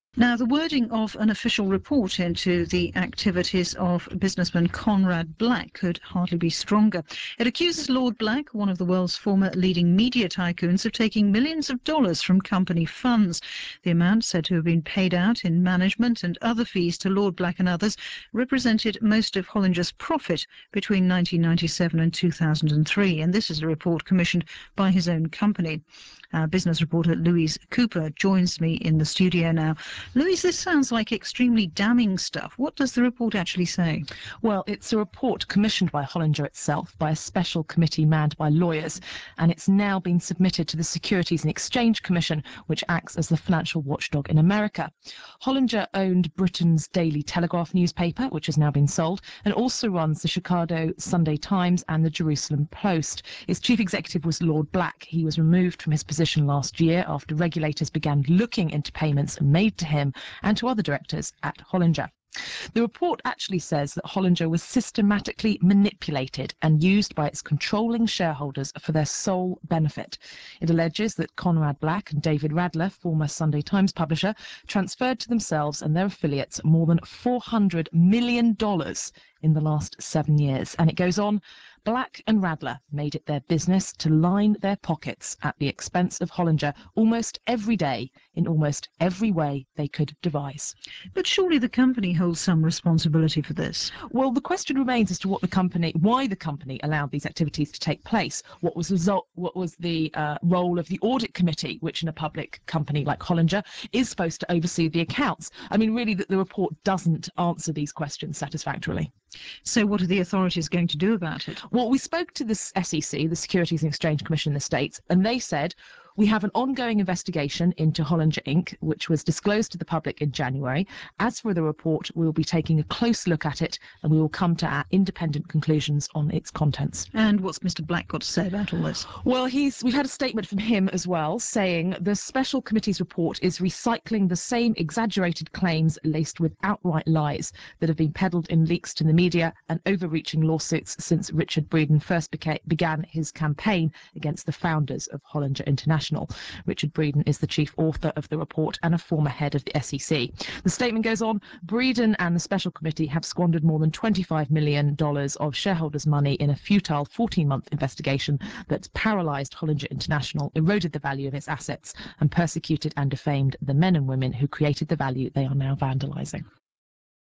Now, the wording of an official report into the activities of businessman Conrad Black could hardly be stronger. It accuses Lord Black, one of the world's former leading media tycoons, of taking millions of dollars from company funds. The amount, said to have been paid out in management and other fees to Lord Black and others, represented most of Hollinger's profit between 1997 and 2003. And this is a report commissioned by his own company. Business reporter Louise Cooper joins me in the studio now. Louise, this sounds like extremely damning stuff. What does the report actually say? Well, it's a report commissioned by Hollinger itself, by a special committee manned by lawyers, and it's now been submitted to the Securities and Exchange Commission, which acts as the financial watchdog in America. Hollinger owned Britain's Daily Telegraph newspaper, which has now been sold, and also runs the Chicago Sunday Times and the Jerusalem Post. Its chief executive was Lord Black. He was removed from his position last year after regulators began looking into payments made to him and to other directors at Hollinger. The report actually says that Hollinger was systematically manipulated and used by its controlling shareholders for their sole benefit. It alleges that Conrad Black and David Radler, former Sunday Times publisher, transferred to themselves and their affiliates more than $400 million in the last 7 years. And it goes on, Black and Radler made it their business to line their pockets at the expense of Hollinger almost every day in almost every way they could devise. But surely the company holds some responsibility for this. Well, the question remains as to why the company allowed these activities to take place. What was the role of the audit committee, which in a public company like Hollinger is supposed to oversee the accounts? I mean, really, the report doesn't answer these questions satisfactorily. So what are the authorities going to do about it? Well, we spoke to the SEC, the Securities and Exchange Commission in the States, and they said, we have an ongoing investigation into Hollinger Inc., which was disclosed to the public in January. As for the report, we will be taking a close look at it and we will come to our independent conclusions on its contents. And what's Mr. Black got to say about all this? Well, we've had a statement from him as well, saying the special committee's report is recycling the same exaggerated claims laced with outright lies that have been peddled in leaks to the media and overreaching lawsuits since Richard Breeden first began his campaign against the founders of Hollinger International. Richard Breeden is the chief author of the report and a former head of the SEC. The statement goes on, Breeden and the special committee have squandered more than $25 million of shareholders' money in a futile 14-month investigation that paralysed Hollinger International, eroded the value of its assets and persecuted and defamed the men and women who created the value they are now vandalising.